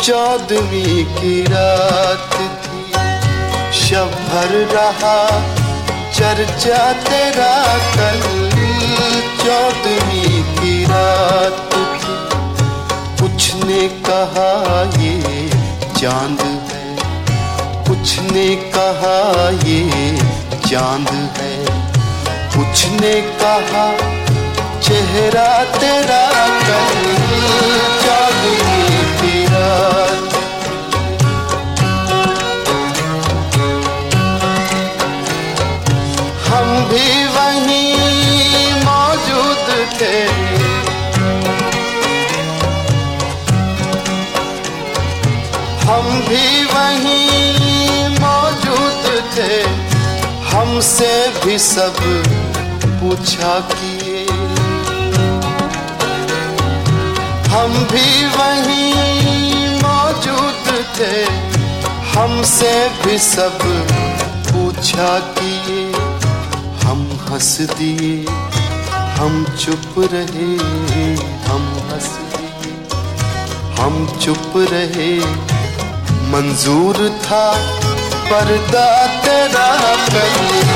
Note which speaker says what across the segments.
Speaker 1: 14वीं की रात थी, शब भर रहा चर्चा तेरा कल। 14वीं की रात थी, कुछ ने कहा ये चांद है, कुछ ने कहा ये चांद है, कुछ ने कहा चेहरा तेरा कल। 14वीं की रात हम भी वहीं मौजूद थे, हम भी वहीं मौजूद थे, हमसे भी सब पूछा किए। हम भी वहीं मौजूद थे, हमसे भी सब पूछा किए। हम हंस दिए, हम चुप रहे, हम हंस दिए, हम चुप रहे। मंजूर था पर्दा तेरा कल।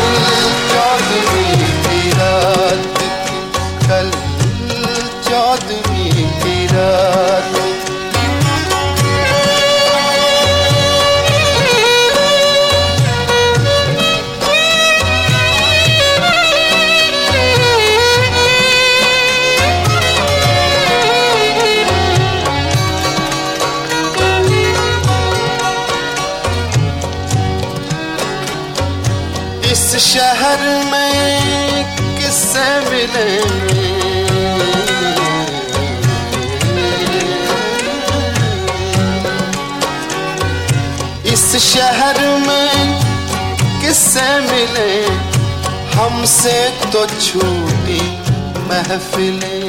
Speaker 1: 14वीं की रात थी, कल 14वीं की रात। इस शहर में किससे मिले, इस शहर में किससे मिले, हमसे तो छूटी महफिलें।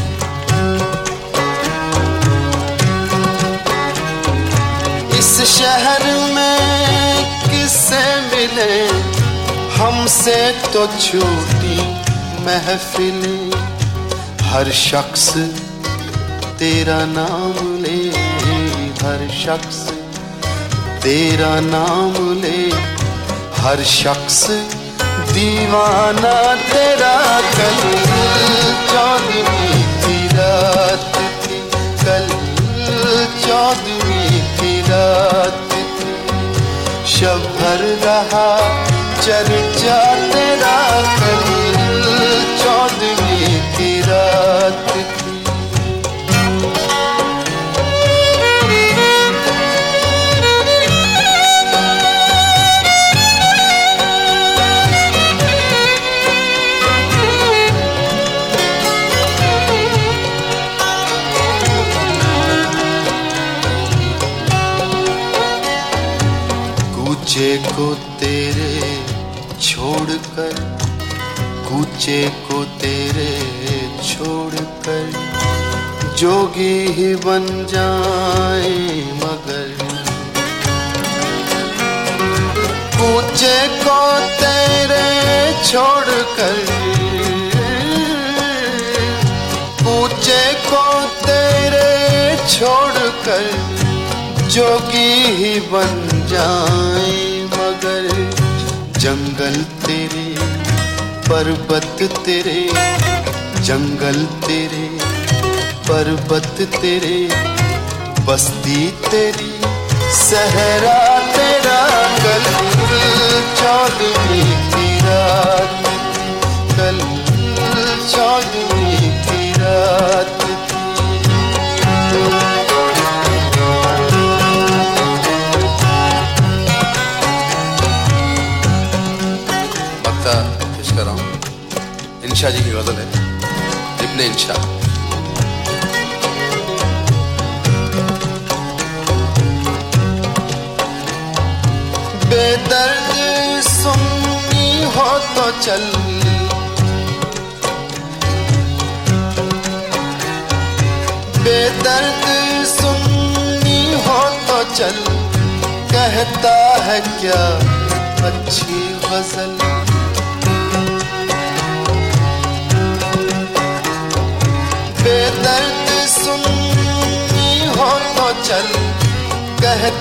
Speaker 1: इस शहर में किससे मिले, हमसे तो छूटी महफिलें। हर शख्स तेरा नाम ले, हर शख्स तेरा नाम ले, हर शख्स दीवाना तेरा कल। 14वीं की रात थी, कल 14वीं की रात थी, शब भर रहा चर्चा तेरा कल। 14वीं की रात थी। कूचे को तेरे छोड़कर, कूचे को तेरे छोड़कर, जोगी ही बन जाए मगर। कूचे को तेरे छोड़कर, कूचे को तेरे छोड़कर, जोगी ही बन जाए मगर। जंगल तेरे, पर्वत तेरे, जंगल तेरे, पर्वत तेरे, बस्ती तेरी, सहरा तेरा कल। 14वीं की रात, कल 14वीं की रात। इंशा जी की गजल है, इब्ने इंशा। बेदर्द सुन्नी हो तो चल, बेदर्द सुन्नी हो तो चल, कहता है क्या अच्छी गजल। बेदर्द सुन्नी हो तो चल,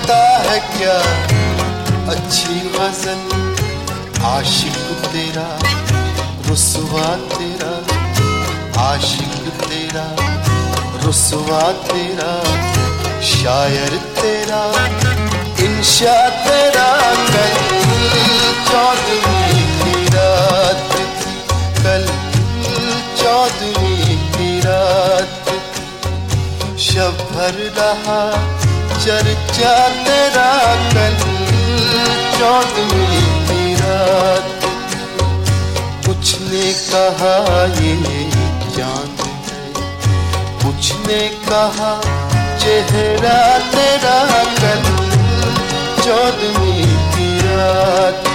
Speaker 1: कहता है क्या अच्छी गजल, आशिक तेरा रुसवा तेरा, आशिक तेरा रुसवा तेरा, शायर तेरा इंशा तेरा। कल 14वीं की रात थी, कल 14वीं की रात, शब भर रहा चर्चा तेरा। कल 14वीं की रात, कुछ ने कहा ये चांद है, कुछ ने कहा चेहरा तेरा। कल 14वीं की रात।